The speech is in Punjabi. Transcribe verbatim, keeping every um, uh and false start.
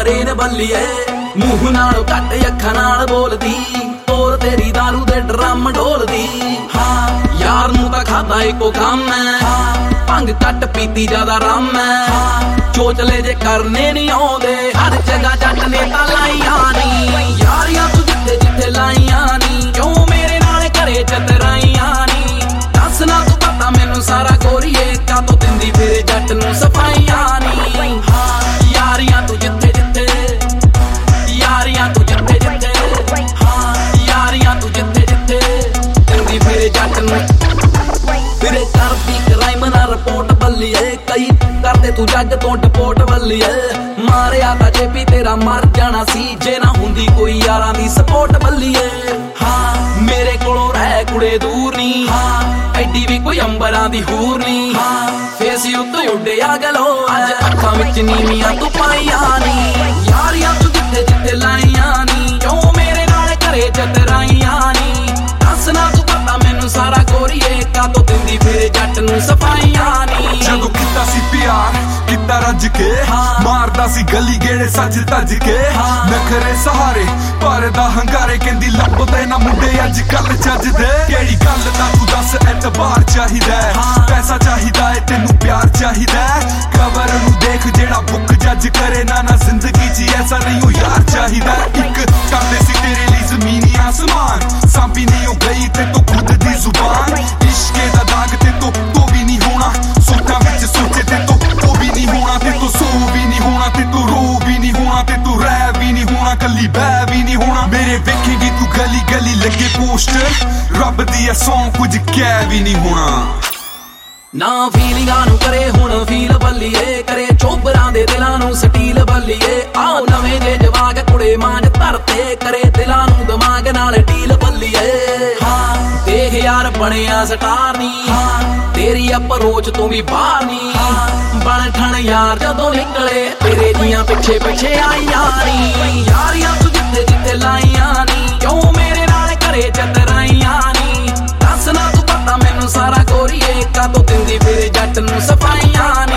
ਬਰੇਨ ਬੱਲੀਏ ਮੂੰਹ ਨਾਲ ਘੱਟ ਅੱਖਾਂ ਨਾਲ ਬੋਲਦੀ ਤੋਰ ਤੇਰੀ ਦਾਰੂ ਦੇ ਡਰਮ ਢੋਲਦੀ ਹਾਂ ਯਾਰ ਨੂੰ ਤਾਂ ਖਾਦਾ ਇੱਕੋ ਕੰਮ ਐ ਭੰਗ ਘੱਟ ਪੀਤੀ ਜ਼ਿਆਦਾ ਰਮ ਐ ਚੋਚਲੇ ਜੇ ਕਰਨੇ ਨਹੀਂ ਆਉਂਦੇ ਹਰ ਜਗ੍ਹਾ ਜੱਟ ਨੇ ਤਾਂ ਲਾਈਆਂ ਨੀ ਯਾਰੀਆਂ ਤੂੰ ਜਿੱਥੇ ਜਿੱਥੇ ਲਾਈਆਂ ਨੀ ਕਿਉਂ ਮੇਰੇ ਨਾਲ ਘਰੇ ਚਤਰਾਈਆਂ ਨੀ ਦੱਸ ਨਾ ਤੂੰ ਪਤਾ ਮੈਨੂੰ ਸਾਰਾ ਗੋਰੀਏ ਕਾਤੋਂ ਦਿੰਦੀ ਫਿਰੇ ਜੱਟ ਨੂੰ ਸਫਾਈਆਂ ਨੀ ਹਾਂ ਯਾਰੀਆਂ ਤੂੰ ਜਿੱਥੇ ਜਿੱਥੇ ਯਾਰੀਆਂ ਤੂੰ ਜਿੱਥੇ ਜਿੱਥੇ ਹਾਂ ਯਾਰੀਆਂ ਤੂੰ ਜਿੱਥੇ ਜਿੱਥੇ ਦਿੰਦੀ ਫਿਰੇ ਜੱਟ ਨੂੰ ਫਿਰੇ ਕਰਦੀ ਕ੍ਰਾਈਮ ਨਾ ਰਿਪੋਰਟ ਬੱਲੀਏ ਕਈ ਕਰਦੇ ਤੂੰ ਜੱਜ ਤੋਂ ਡਿਪੋਰਟ ਬੱਲੀਏ ਮਾਰਿਆ ਤਾਂ ਜੇ ਵੀ ਤੇਰਾ ਮਰ ਜਾਣਾ ਸੀ ਜੇ ਨਾ ਹੁੰਦੀ ਕੋਈ ਯਾਰਾਂ ਦੀ ਸਪੋਰਟ ਬੱਲੀਏ ਹਾਂ ਮੇਰੇ ਕੋਲੋਂ ਰਹਿ ਕੁੜੇ ਦੂਰ ਨੀ ਹਾਂ ਐਡੀ ਵੀ ਕੋਈ ਅੰਬਰਾਂ ਦੀ ਹੂਰ ਨੀ ਹਾਂ ਫੇਸ ਉੱਤੇ ਉੱਡਿਆ ਗਲੋ ਅੱਜ ਅੱਖਾਂ ਵਿੱਚ ਨੀਵੀਆਂ ਤੂੰ ਪਾਈਆਂ ਨੀ ਯਾਰੀਆਂ ਤੂੰ ਜਿੱਥੇ ਜਿੱਥੇ ਲਾਈਆਂ ਨੀ ਕਿਉਂ ਮੇਰੇ ਨਾਲ ਘਰੇ ਚਤਰਾਈਆਂ ਨੀ ਦੱਸ ਨਾ ਤੂੰ ਪਤਾ ਮੈਨੂੰ ਸਾਰਾ ਗੋਰੀਏ ਕਾਤੋਂ ਦਿੰਦੀ ਫਿਰੇ ਜੱਟ ਨੂੰ ਸਫਾਈਆਂ ਨੀ ਜਦੋਂ ਕੀਤਾ ਸੀ ਪਿਆਰ ਕੀਤਾ ਰੱਜ ਕੇ ਮਾਰਦਾ ਸੀ ਗਲੀ ਗੇੜੇ ਸੱਜ ਤੱਜ ਕੇ ਨਖਰੇ ਸਹਾਰੇ ਭਰਦਾ ਹੰਗਾਰੇ ਕਹਿੰਦੀ ਲੱਭਦੇ ਨਾ ਮੁੰਡੇ ਅੱਜ ਕੱਲ ਚੱਜਦੇ ਕਿਹੜੀ ਗੱਲ ਦਾ ਤੂੰ ਦੱਸ ਐਤਬਾਰ ਚਾਹੀਦਾ ਪੈਸਾ ਚਾਹੀਦਾ ਏ ਤੈਨੂੰ ਪਿਆਰ ਚਾਹੀਦਾ ਕਬਰ ਨੂੰ ਦੇਖ ਜਿਹੜਾ ਬੁੱਕ ਜੱਜ ਕਰੇ ਨਾ ਨਾ ਜ਼ਿੰਦਗੀ 'ਚ ਐਸਾ ਨਹੀਂ ਉਹ ਯਾਰ ਚਾਹੀਦਾ ਇੱਕ ਕਰਦੇ ਸੀ ਤੇਰੇ ਲਈ ਜ਼ਮੀਨੀ ਆਸਮਾਨ ਸਾਂਭੀ ਨਹੀਂ ਉਹ ਗਈ ਤੇ ਤੂੰ ਖੁਦ ਦੀ ਜ਼ੁਬਾਨ ਇਸ਼ਕੇ ਦਾ ਦਾਗ ਤੇ ਤੂੰ ਤੋ ਵੀ ਨਹੀਂ ਹੋਣਾ ਸੋਚਾਂ ਵਿੱਚ ਸੋਚੇ ਤੇ ਤੂੰ ਉਹ ਵੀ ਨਹੀਂ ਹੋਣਾ ਤੇ ਤੂੰ ਸੋ ਵੀ ਨਹੀਂ ਹੋਣਾ ਤੇ ਤੂੰ ਰੋ ਵੀ ਨਹੀਂ ਹੋਣਾ ਤੇ ਤੂੰ ਰਹਿ ਵੀ ਨਹੀਂ ਹੋਣਾ ਕੱਲੀ ਬਹਿ ਵੀ ਨਹੀਂ ਹੋਣਾ ਮੇਰੇ ਵੇਖੇਗੀ ਤੂੰ ਗਲੀ ਗਲੀ ਲੱਗੇ ਪੋਸਟਰ ਰੱਬ ਦੀ ਐ ਸੌਂ ਕੁਝ ਕਹਿ ਵੀ ਨਹੀਂ ਹੋਣਾ ਨਾ ਫੀਲਿੰਗਾਂ ਨੂੰ ਕਰੇ ਹੁਣ ਫੀਲ ਬੱਲੀਏ ਕਰੇ ਚੋਬਰਾਂ ਦੇ ਦਿਲਾਂ ਨੂੰ ਸਟੀਲ ਬੱਲੀਏ ਆਓ ਨਵੇਂ ਜੇ ਜਵਾਗ ਕੁੜੇ ਮਾਂਜ ਧਰਤੇ ਕਰੇ ਦਿਲਾਂ ਨੂੰ ਦਿਮਾਗ ਨਾਲ ਢੀਲ ਬੱਲੀਏ ਹਾਂ ਦੇਖ ਯਾਰ ਬਣਿਆ ਸਟਾਰ ਨੀ ਤੇਰੀ ਅਪਰੋਚ ਤੋਂ ਵੀ ਬਾਹਰ ਨੀ ਬਣ ਠਣ ਯਾਰ ਜਦੋਂ ਨਿਕਲੇ ਤੇਰੇ ਦੀਆਂ ਪਿੱਛੇ ਪਿੱਛੇ ਆਈਆਂ ਨੀ ਯਾਰੀਆਂ ਤੂੰ ਜਿੱਥੇ ਜਿੱਥੇ ਲਾਈਆਂ ਨੀ ਕਿਉਂ ਮੇਰੇ ਨਾਲ ਘਰੇ ਚਤਰਾਈਆਂ ਨੀ ਦੱਸ ਨਾ ਤੂੰ ਪਤਾ ਮੈਨੂੰ ਸਾਰਾ ਗੋਰੀਏ ਕਾਤੋਂ ਦਿੰਦੀ ਫਿਰੇ ਜੱਟ ਨੂੰ ਸਫਾਈਆਂ